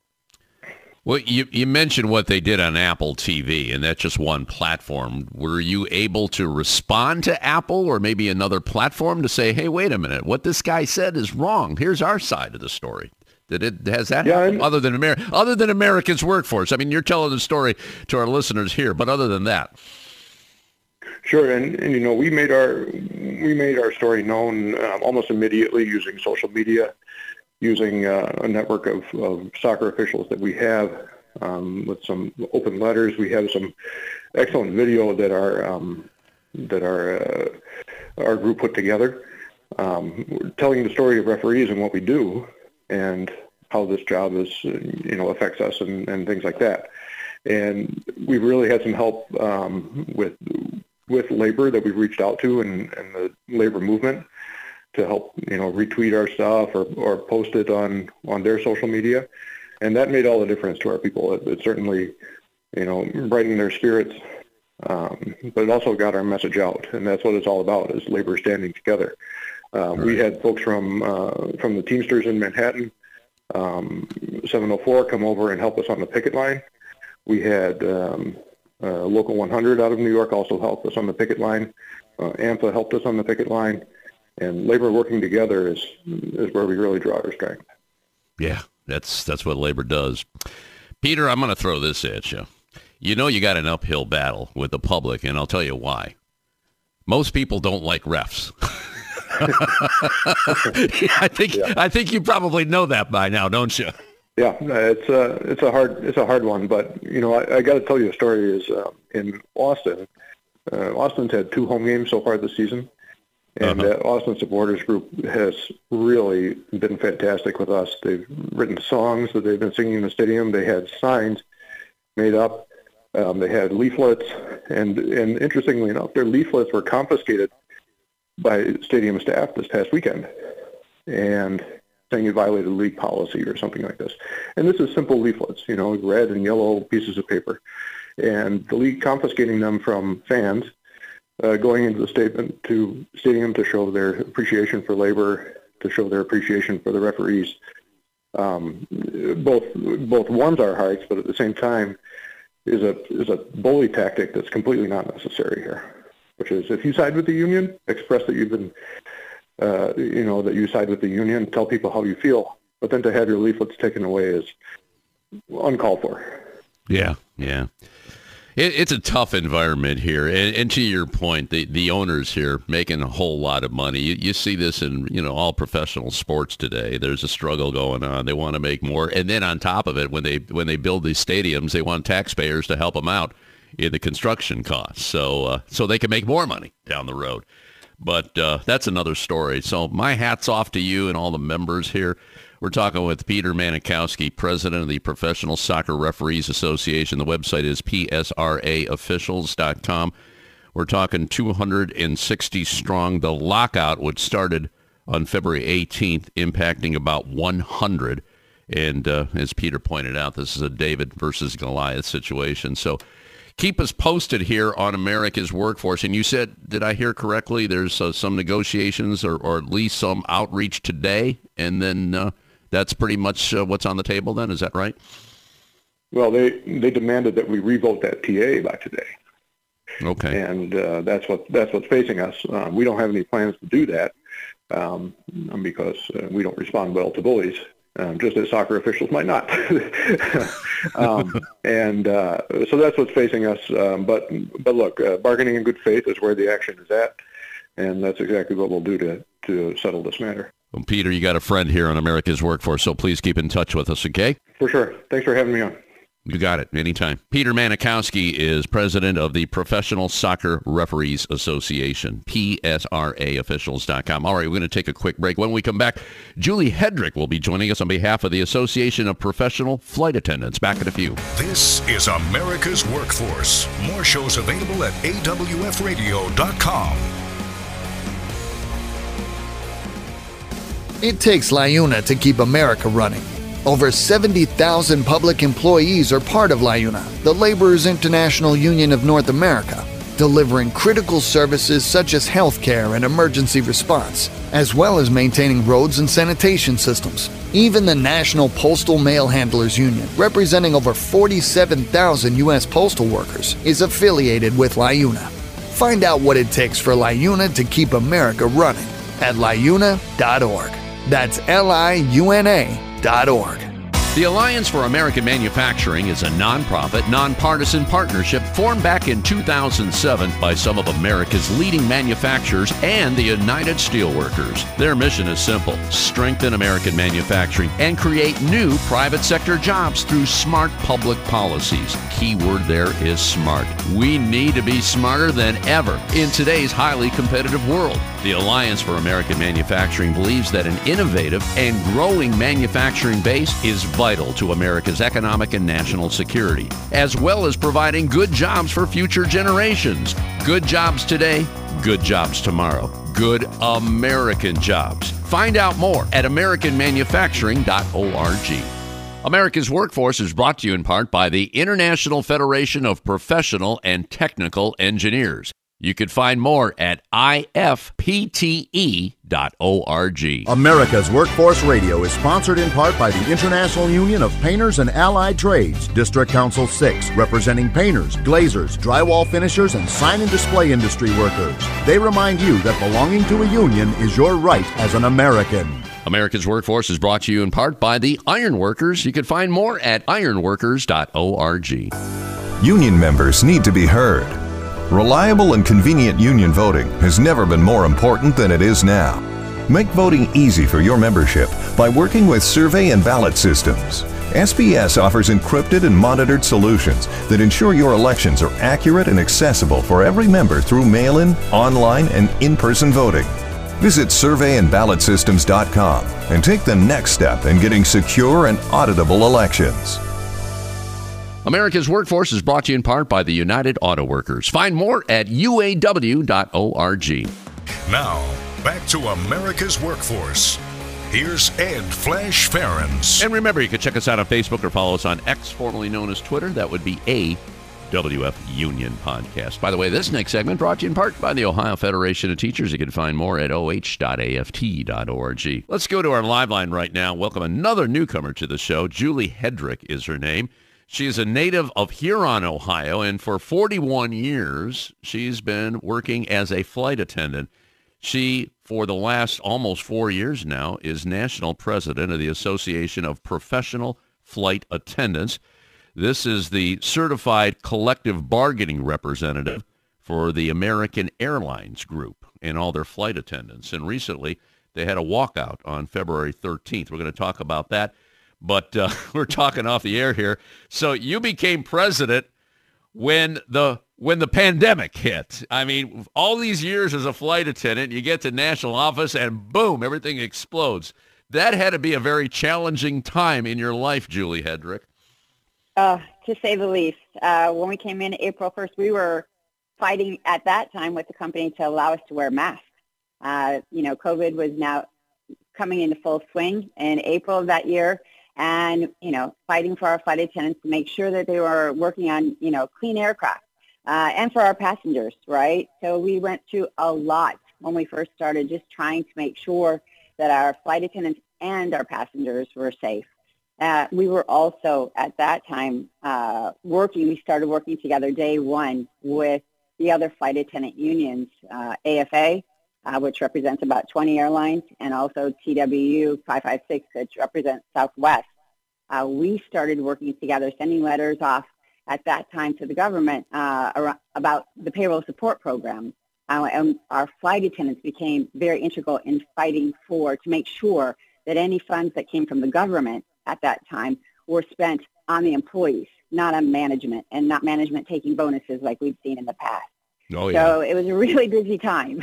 Well, you, you mentioned what they did on Apple T V, and that's just one platform. Were you able to respond to Apple or maybe another platform to say, hey, wait a minute, what this guy said is wrong. Here's our side of the story. Did it, has that yeah, happened? Other than Amer- other than America's Workforce? I mean, you're telling the story to our listeners here, but other than that. Sure, and, and you know, we made our we made our story known uh, almost immediately using social media, using uh, a network of, of soccer officials that we have, um, with some open letters. We have some excellent video that our um, that our uh, our group put together, um, telling the story of referees and what we do, and how this job is, you know, affects us and, and things like that. And we've really had some help um, with with labor that we've reached out to, and, and the labor movement, to help, you know, retweet our stuff or, or post it on, on their social media. And that made all the difference to our people. It, it certainly, you know, brightened their spirits, um, but it also got our message out. And that's what it's all about, is labor standing together. Uh, right. We had folks from uh, from the Teamsters in Manhattan, um, seven oh four, come over and help us on the picket line. We had um, uh, Local one hundred out of New York also helped us on the picket line. Uh, A M P A helped us on the picket line. And labor working together is is where we really draw our strength. Yeah, that's that's what labor does. Peter, I'm going to throw this at you. You know you got an uphill battle with the public, and I'll tell you why. Most people don't like refs. I think yeah. I think you probably know that by now, don't you? Yeah, it's a it's a hard it's a hard one, but you know I, I got to tell you a story. Is uh, in Austin. Uh, Austin's had two home games so far this season, and uh-huh. uh, Austin supporters group has really been fantastic with us. They've written songs that they've been singing in the stadium. They had signs made up. Um, they had leaflets, and and interestingly enough, their leaflets were confiscated by stadium staff this past weekend, and saying you violated league policy or something like this. And this is simple leaflets, you know, red and yellow pieces of paper. And the league confiscating them from fans, uh, going into the statement to stadium to show their appreciation for labor, to show their appreciation for the referees. Um, both both warms our hearts, but at the same time is a is a bully tactic that's completely not necessary here. Which is, if you side with the union, express that you've been, uh, you know, that you side with the union, tell people how you feel. But then to have your leaflets taken away is uncalled for. Yeah, yeah. It, it's a tough environment here. And, and to your point, the, the owners here making a whole lot of money. You, you see this in, you know, all professional sports today. There's a struggle going on. They want to make more. And then on top of it, when they when they build these stadiums, they want taxpayers to help them out in the construction costs, so uh, so they can make more money down the road. But uh, that's another story. So my hat's off to you and all the members here. We're talking with Peter Manikowski, president of the Professional Soccer Referees Association. The website is P S R A officials dot com. We're talking two hundred sixty strong. The lockout, which started on February eighteenth, impacting about one hundred. And uh, as Peter pointed out, this is a David versus Goliath situation. So keep us posted here on America's Workforce. And you said, did I hear correctly, there's uh, some negotiations or, or at least some outreach today, and then uh, that's pretty much uh, what's on the table then? Is that right? Well, they, they demanded that we revote that T A by today. Okay. And uh, that's what that's what's facing us. Uh, we don't have any plans to do that um, because uh, we don't respond well to bullies. Um, just as soccer officials might not. um, and uh, so that's what's facing us. Um, but but look, uh, bargaining in good faith is where the action is at, and that's exactly what we'll do to, to settle this matter. Well, Peter, you got a friend here on America's Workforce, so please keep in touch with us, okay? For sure. Thanks for having me on. You got it. Anytime. Peter Manikowski is president of the Professional Soccer Referees Association, P S R A officials dot com. All right, we're going to take a quick break. When we come back, Julie Hedrick will be joining us on behalf of the Association of Professional Flight Attendants. Back in a few. This is America's Workforce. More shows available at A W F radio dot com. It takes LIUNA to keep America running. Over seventy thousand public employees are part of LIUNA, the Laborers International Union of North America, delivering critical services such as healthcare and emergency response, as well as maintaining roads and sanitation systems. Even the National Postal Mail Handlers Union, representing over forty-seven thousand U S postal workers, is affiliated with LIUNA. Find out what it takes for LIUNA to keep America running at liuna dot org. That's L I U N A dot org. The Alliance for American Manufacturing is a nonprofit, nonpartisan partnership formed back in two thousand seven by some of America's leading manufacturers and the United Steelworkers. Their mission is simple: strengthen American manufacturing and create new private sector jobs through smart public policies. Key word there is smart. We need to be smarter than ever in today's highly competitive world. The Alliance for American Manufacturing believes that an innovative and growing manufacturing base is vital to America's economic and national security, as well as providing good jobs for future generations. Good jobs today, good jobs tomorrow. Good American jobs. Find out more at american manufacturing dot org. America's Workforce is brought to you in part by the International Federation of Professional and Technical Engineers. You can find more at I F P T E dot org. America's Workforce Radio is sponsored in part by the International Union of Painters and Allied Trades, District Council six, representing painters, glazers, drywall finishers, and sign and display industry workers. They remind you that belonging to a union is your right as an American. America's Workforce is brought to you in part by the Iron Workers. You can find more at iron workers dot org. Union members need to be heard. Reliable and convenient union voting has never been more important than it is now. Make voting easy for your membership by working with survey and ballot systems. S B S offers encrypted and monitored solutions that ensure your elections are accurate and accessible for every member through mail-in, online, and in-person voting. Visit survey and ballot systems dot com and take the next step in getting secure and auditable elections. America's Workforce is brought to you in part by the United Auto Workers. Find more at U A W dot org. Now, back to America's Workforce. Here's Ed Flash Ferens. And remember, you can check us out on Facebook or follow us on X, formerly known as Twitter. That would be A W F Union Podcast. By the way, this next segment brought to you in part by the Ohio Federation of Teachers. You can find more at O H dot A F T dot org. Let's go to our live line right now. Welcome another newcomer to the show. Julie Hedrick is her name. She is a native of Huron, Ohio, and for forty-one years, she's been working as a flight attendant. She, for the last almost four years now, is national president of the Association of Professional Flight Attendants. This is the certified collective bargaining representative for the American Airlines Group and all their flight attendants. And recently, they had a walkout on February thirteenth. We're going to talk about that. But uh, we're talking off the air here. So you became president when the when the pandemic hit. I mean, all these years as a flight attendant, you get to national office and boom, everything explodes. That had to be a very challenging time in your life, Julie Hedrick. Uh, to say the least. Uh, when we came in April first, we were fighting at that time with the company to allow us to wear masks. Uh, you know, COVID was now coming into full swing in April of that year. And, you know, fighting for our flight attendants to make sure that they were working on, you know, clean aircraft uh, and for our passengers, right? So we went through a lot when we first started, just trying to make sure that our flight attendants and our passengers were safe. Uh, we were also, at that time, uh, working, we started working together day one with the other flight attendant unions, uh, A F A, Uh, which represents about twenty airlines, and also T W U five five six, which represents Southwest. Uh, we started working together, sending letters off at that time to the government uh, around, about the payroll support program. Uh, and our flight attendants became very integral in fighting for, to make sure that any funds that came from the government at that time were spent on the employees, not on management, and not management taking bonuses like we've seen in the past. Oh, yeah. So it was a really busy time.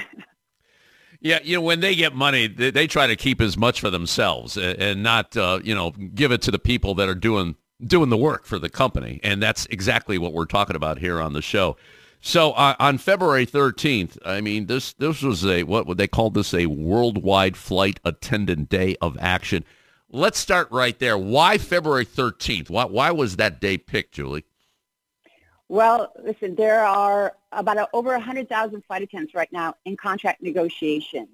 Yeah, you know, when they get money, they, they try to keep as much for themselves and, and not, uh, you know, give it to the people that are doing doing the work for the company. And that's exactly what we're talking about here on the show. So uh, on February thirteenth, I mean, this this was a, what would they call this, a worldwide flight attendant day of action. Let's start right there. Why February thirteenth? Why, why was that day picked, Julie? Well, listen, there are about a, over one hundred thousand flight attendants right now in contract negotiations.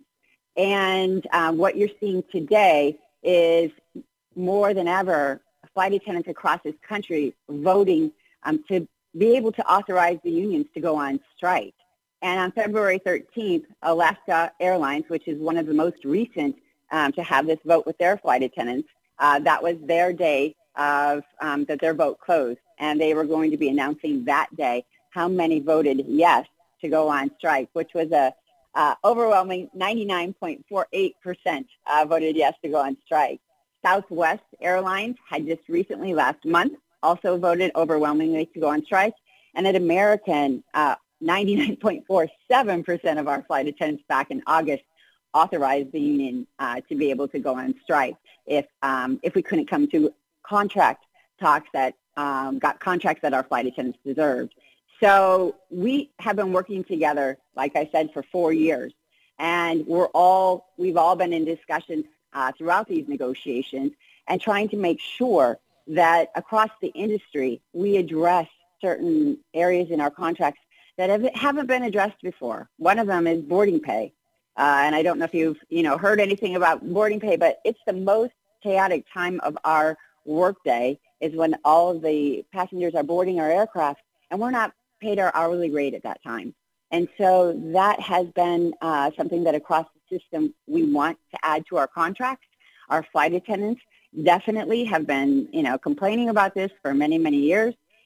And um, what you're seeing today is more than ever, flight attendants across this country voting um, to be able to authorize the unions to go on strike. And on February thirteenth, Alaska Airlines, which is one of the most recent um, to have this vote with their flight attendants, uh, that was their day of um, that their vote closed. And they were going to be announcing that day how many voted yes to go on strike, which was a uh, overwhelming ninety-nine point four eight percent uh, voted yes to go on strike. Southwest Airlines had just recently, last month, also voted overwhelmingly to go on strike. And at American, uh, ninety-nine point four seven percent of our flight attendants back in August authorized the union uh, to be able to go on strike if um, if we couldn't come to contract talks that um, got contracts that our flight attendants deserved. So we have been working together, like I said, for four years, and we're all we've all been in discussions uh, throughout these negotiations and trying to make sure that across the industry we address certain areas in our contracts that have, haven't been addressed before. One of them is boarding pay, uh, and I don't know if you've you know heard anything about boarding pay, but it's the most chaotic time of our workday is when all of the passengers are boarding our aircraft, and we're not paid our hourly rate at that time. And so that has been uh, something that across the system we want to add to our contracts. Our flight attendants definitely have been, you know, complaining about this for many, many years.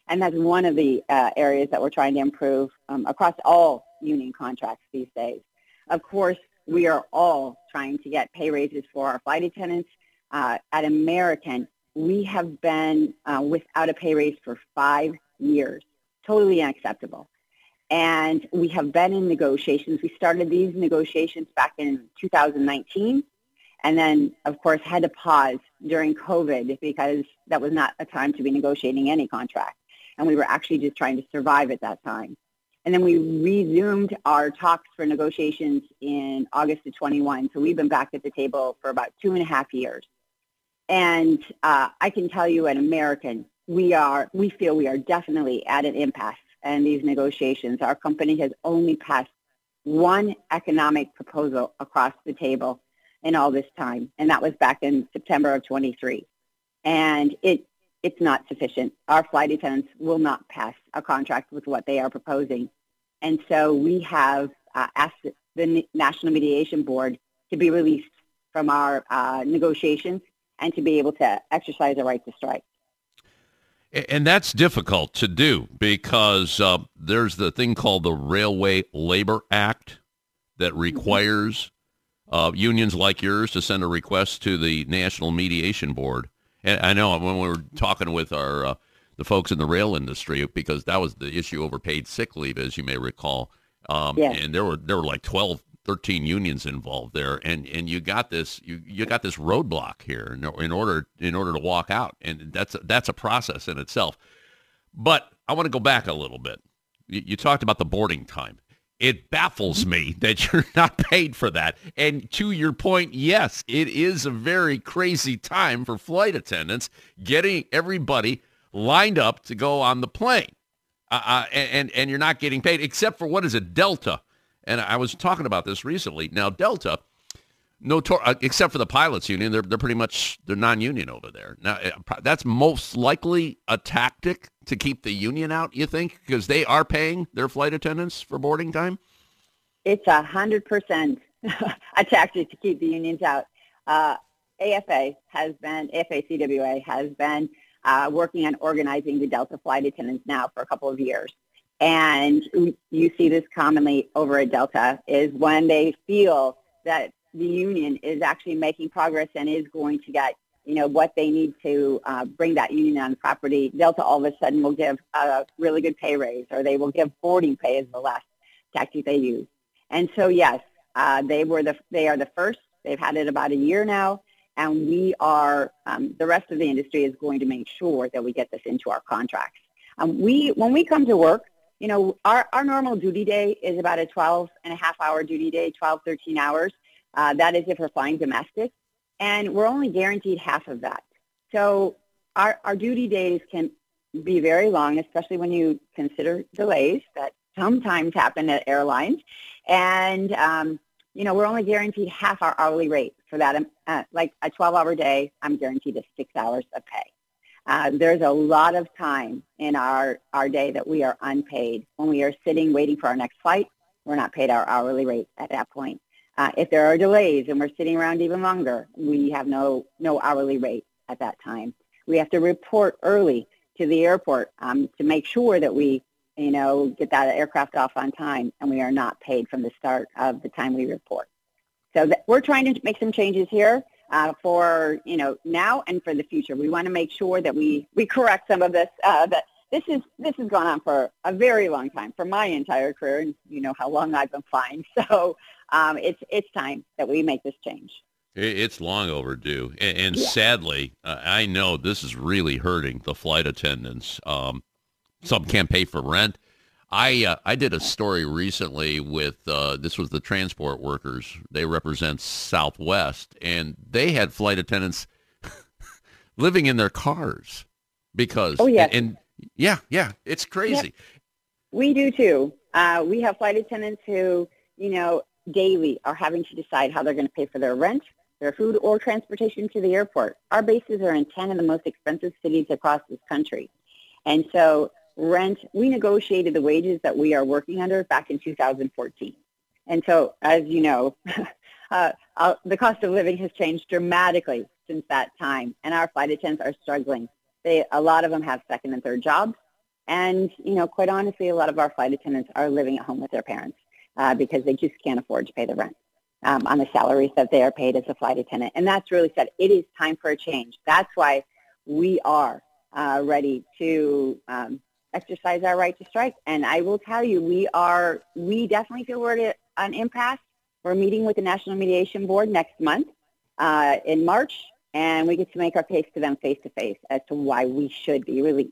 And that's one of the uh, areas that we're trying to improve um, across all union contracts these days. Of course, we are all trying to get pay raises for our flight attendants. Uh, at American, we have been uh, without a pay raise for five years, totally unacceptable. And we have been in negotiations. We started these negotiations back in two thousand nineteen, and then, of course, had to pause during COVID because that was not a time to be negotiating any contract. And we were actually just trying to survive at that time. And then we resumed our talks for negotiations in August of twenty-one. So we've been back at the table for about two and a half years. And uh, I can tell you at American, we are, we feel we are definitely at an impasse in these negotiations. Our company has only passed one economic proposal across the table in all this time, and that was back in September of twenty-three. And it it's not sufficient. Our flight attendants will not pass a contract with what they are proposing. And so we have uh, asked the National Mediation Board to be released from our uh, negotiations and to be able to exercise a right to strike. And that's difficult to do because uh, there's the thing called the Railway Labor Act that requires uh, unions like yours to send a request to the National Mediation Board. And I know when we were talking with our uh, the folks in the rail industry, because that was the issue over paid sick leave, as you may recall. Um, yeah. And there were there were like twelve, thirteen unions involved there, and, and you got this you, you got this roadblock here in, in order in order to walk out, and that's that's a process in itself. But I want to go back a little bit. You, you talked about the boarding time. It baffles me that you're not paid for that. And to your point, yes, it is a very crazy time for flight attendants getting everybody lined up to go on the plane, uh, uh, and and you're not getting paid except for what is it, Delta. And I was talking about this recently. Now, Delta, no, uh, except for the pilots union, they're they're pretty much they're non-union over there. Now, that's most likely a tactic to keep the union out, you think, because they are paying their flight attendants for boarding time? It's a hundred percent a tactic to keep the unions out. Uh, A F A has been, A F A C W A has been uh, working on organizing the Delta flight attendants now for a couple of years. And you see this commonly over at Delta is when they feel that the union is actually making progress and is going to get, you know, what they need to uh, bring that union on property, Delta all of a sudden will give a really good pay raise, or they will give boarding pay as the last tactic they use. And so, yes, uh, they were the they are the first. They've had it about a year now, and we are um, the rest of the industry is going to make sure that we get this into our contracts. Um, we when we come to work, you know, our, our normal duty day is about a twelve and a half hour duty day, twelve, thirteen hours. Uh, that is if we're flying domestic. And we're only guaranteed half of that. So our, our duty days can be very long, especially when you consider delays that sometimes happen at airlines. And, um, you know, we're only guaranteed half our hourly rate for that. Uh, like a twelve-hour day, I'm guaranteed a six hours of pay. Uh, there's a lot of time in our, our day that we are unpaid. When we are sitting waiting for our next flight, we're not paid our hourly rate at that point. Uh, if there are delays and we're sitting around even longer, we have no no hourly rate at that time. We have to report early to the airport um, to make sure that we, you know, get that aircraft off on time, and we are not paid from the start of the time we report. So that we're trying to make some changes here uh, for, you know, now and for the future. We want to make sure that we, we correct some of this. Uh, that this is this has gone on for a very long time, for my entire career, and you know how long I've been flying. So. Um, it's it's time that we make this change. It's long overdue. And, and yeah. sadly, uh, I know this is really hurting the flight attendants. Um, some can't pay for rent. I uh, I did a story recently with, uh, this was the transport workers. They represent Southwest, and they had flight attendants living in their cars because, oh, yeah. And, and yeah, yeah, it's crazy. Yep. We do too. Uh, we have flight attendants who, you know, daily are having to decide how they're going to pay for their rent, their food, or transportation to the airport. Our bases are in ten of the most expensive cities across this country. And so rent, we negotiated the wages that we are working under back in two thousand fourteen. And so, as you know, uh, uh, the cost of living has changed dramatically since that time, and our flight attendants are struggling. They, a lot of them have second and third jobs. And, you know, quite honestly, a lot of our flight attendants are living at home with their parents uh, because they just can't afford to pay the rent um, on the salaries that they are paid as a flight attendant. And that's really said, it is time for a change. That's why we are uh, ready to um, exercise our right to strike. And I will tell you, we are, we definitely feel we're at an impasse. We're meeting with the National Mediation Board next month uh, in March, and we get to make our case to them face-to-face as to why we should be released.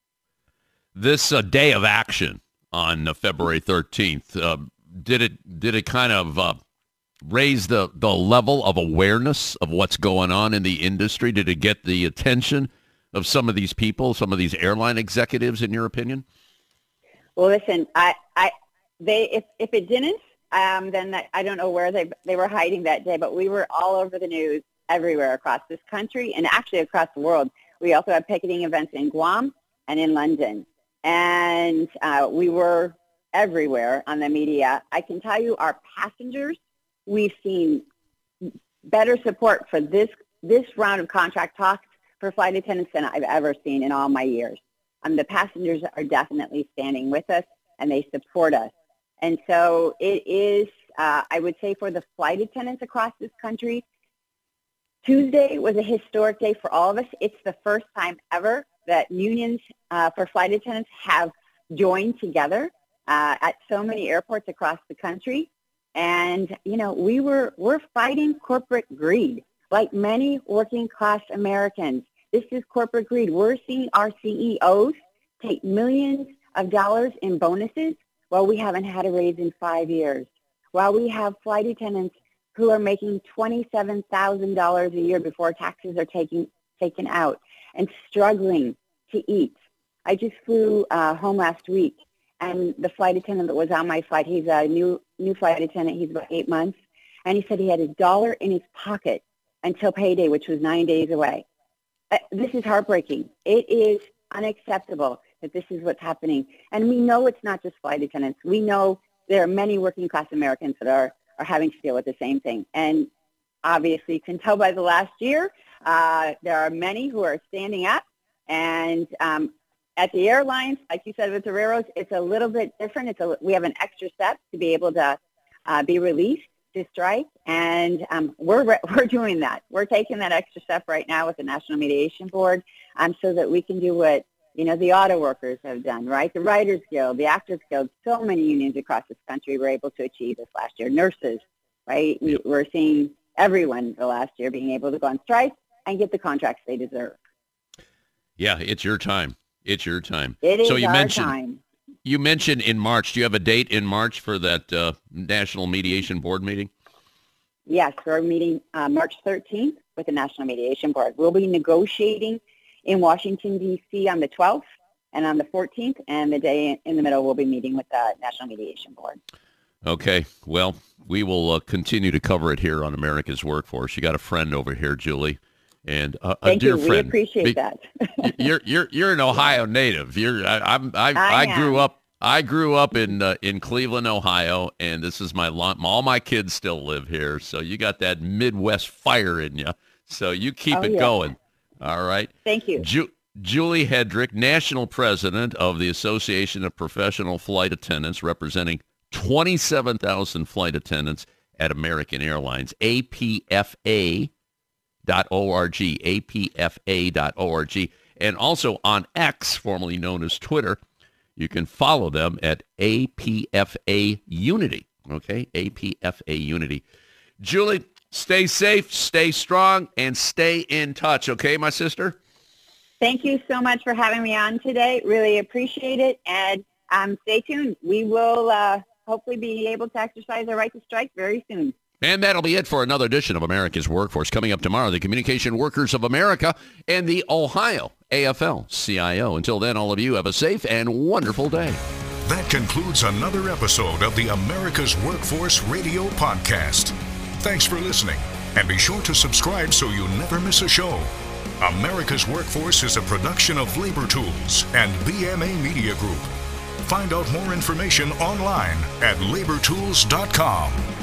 This uh, day of action on uh, February thirteenth, uh, did it did it kind of uh, raise the, the level of awareness of what's going on in the industry? Did it get the attention of some of these people, some of these airline executives, in your opinion? Well, listen, I, I, they, if, if it didn't, um, then that, I don't know where they they were hiding that day, but we were all over the news everywhere across this country and actually across the world. We also had picketing events in Guam and in London. And uh, we were everywhere on the media. I can tell you our passengers, we've seen better support for this this round of contract talks for flight attendants than I've ever seen in all my years. Um, the passengers are definitely standing with us, and they support us. And so it is, uh, I would say, for the flight attendants across this country, Tuesday was a historic day for all of us. It's the first time ever that unions uh, for flight attendants have joined together uh, at so many airports across the country. And, you know, we were, we're fighting corporate greed. Like many working class Americans, this is corporate greed. We're seeing our C E Os take millions of dollars in bonuses while we haven't had a raise in five years. While we have flight attendants who are making twenty-seven thousand dollars a year before taxes are taken taken out and struggling to eat. I just flew uh, home last week, and the flight attendant that was on my flight, he's a new new flight attendant. He's about eight months, and he said he had a dollar in his pocket until payday, which was nine days away. Uh, this is heartbreaking. It is unacceptable that this is what's happening. And we know it's not just flight attendants. We know there are many working class Americans that are, are having to deal with the same thing. And obviously, you can tell by the last year, uh, there are many who are standing up. And um, at the airlines, like you said with the railroads, it's a little bit different. It's a, we have an extra step to be able to uh, be released to strike, and um, we're we're doing that. We're taking that extra step right now with the National Mediation Board, um, so that we can do what you know the auto workers have done, right? The Writers Guild, the Actors Guild, so many unions across this country were able to achieve this last year. Nurses, right? We, we're seeing everyone the last year being able to go on strike and get the contracts they deserve. Yeah, it's your time. It's your time. It is so you our mentioned, time. You mentioned in March. Do you have a date in March for that uh, National Mediation Board meeting? Yes, we're meeting uh, March thirteenth with the National Mediation Board. We'll be negotiating in Washington, D C on the twelfth and on the fourteenth, and the day in the middle we'll be meeting with the National Mediation Board. Okay. Well, we will uh, continue to cover it here on America's Workforce. You got a friend over here, Julie. And uh, a Thank dear you. friend. We appreciate Be- that. you're you're you're an Ohio native. You're I, I'm I I, I grew up I grew up in uh, in Cleveland, Ohio, and this is my all my kids still live here. So you got that Midwest fire in you. So you keep oh, it yeah. going. All right. Thank you. Ju- Julie Hedrick, National President of the Association of Professional Flight Attendants, representing twenty-seven thousand flight attendants at American Airlines. A P F A. Dot org, A P F A dot org, and also on X, formerly known as Twitter, you can follow them at A P F A Unity, okay? A P F A Unity. Julie, stay safe, stay strong, and stay in touch, okay, my sister? Thank you so much for having me on today. Really appreciate it, and um, stay tuned. We will uh, hopefully be able to exercise our right to strike very soon. And that'll be it for another edition of America's Workforce. Coming up tomorrow, the Communication Workers of America and the Ohio A F L C I O. Until then, all of you have a safe and wonderful day. That concludes another episode of the America's Workforce Radio Podcast. Thanks for listening, and be sure to subscribe so you never miss a show. America's Workforce is a production of Labor Tools and B M A Media Group. Find out more information online at labor tools dot com.